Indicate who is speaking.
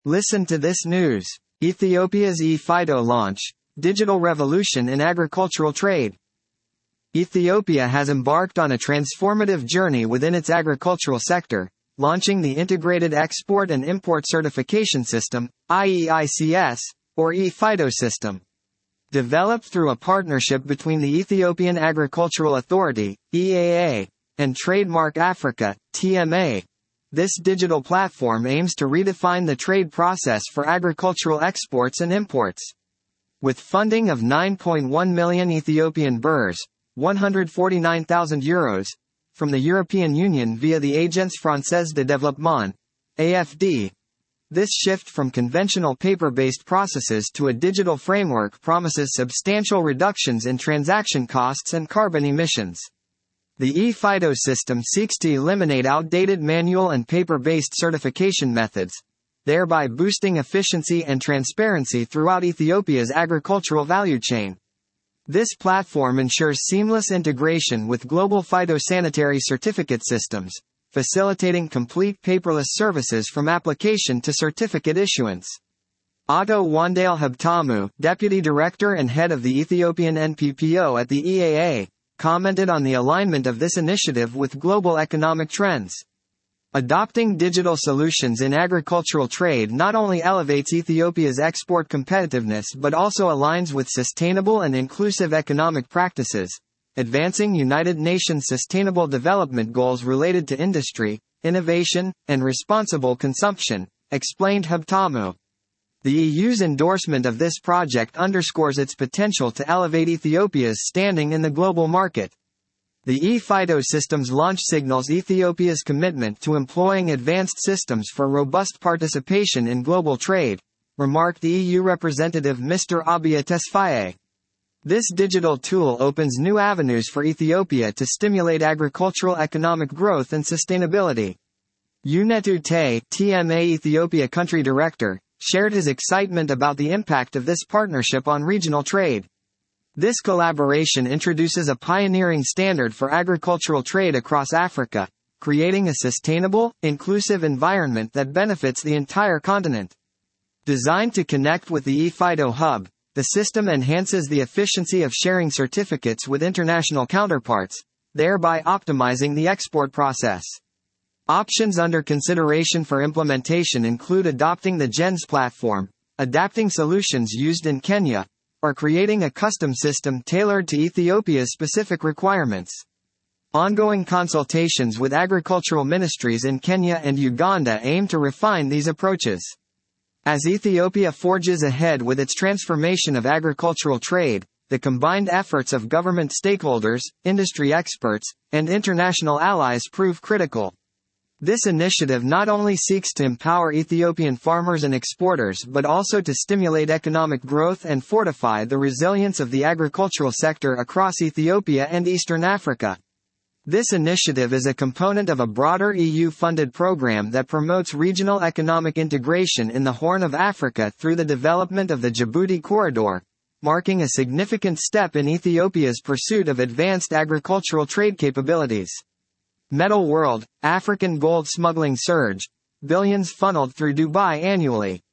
Speaker 1: Listen to this news. Ethiopia's e-FIDO launch, digital revolution in agricultural trade. Ethiopia has embarked on a transformative journey within its agricultural sector, launching the Integrated Export and Import Certification System, IEICS, or e-FIDO system. Developed through a partnership between the Ethiopian Agricultural Authority, EAA, and Trademark Africa, TMA. This digital platform aims to redefine the trade process for agricultural exports and imports. With funding of 9.1 million Ethiopian birrs, €149,000, from the European Union via the Agence Française de Développement, AFD, this shift from conventional paper-based processes to a digital framework promises substantial reductions in transaction costs and carbon emissions. The e-FIDO system seeks to eliminate outdated manual and paper-based certification methods, thereby boosting efficiency and transparency throughout Ethiopia's agricultural value chain. This platform ensures seamless integration with global phytosanitary certificate systems, facilitating complete paperless services from application to certificate issuance. Otto Wandale Habtamu, Deputy Director and Head of the Ethiopian NPPO at the EAA, commented on the alignment of this initiative with global economic trends. Adopting digital solutions in agricultural trade not only elevates Ethiopia's export competitiveness but also aligns with sustainable and inclusive economic practices, advancing United Nations Sustainable Development Goals related to industry, innovation, and responsible consumption, explained Habtamu. The EU's endorsement of this project underscores its potential to elevate Ethiopia's standing in the global market. The e-FIDO system's launch signals Ethiopia's commitment to employing advanced systems for robust participation in global trade, remarked EU representative Mr. Abiy Tesfaye. This digital tool opens new avenues for Ethiopia to stimulate agricultural economic growth and sustainability. Unetu Tay, TMA Ethiopia Country Director, shared his excitement about the impact of this partnership on regional trade. This collaboration introduces a pioneering standard for agricultural trade across Africa, creating a sustainable, inclusive environment that benefits the entire continent. Designed to connect with the e-FIDO hub, the system enhances the efficiency of sharing certificates with international counterparts, thereby optimizing the export process. Options under consideration for implementation include adopting the GENS platform, adapting solutions used in Kenya, or creating a custom system tailored to Ethiopia's specific requirements. Ongoing consultations with agricultural ministries in Kenya and Uganda aim to refine these approaches. As Ethiopia forges ahead with its transformation of agricultural trade, the combined efforts of government stakeholders, industry experts, and international allies prove critical. This initiative not only seeks to empower Ethiopian farmers and exporters but also to stimulate economic growth and fortify the resilience of the agricultural sector across Ethiopia and Eastern Africa. This initiative is a component of a broader EU-funded program that promotes regional economic integration in the Horn of Africa through the development of the Djibouti Corridor, marking a significant step in Ethiopia's pursuit of advanced agricultural trade capabilities. Metal World, African gold smuggling surge, billions funneled through Dubai annually.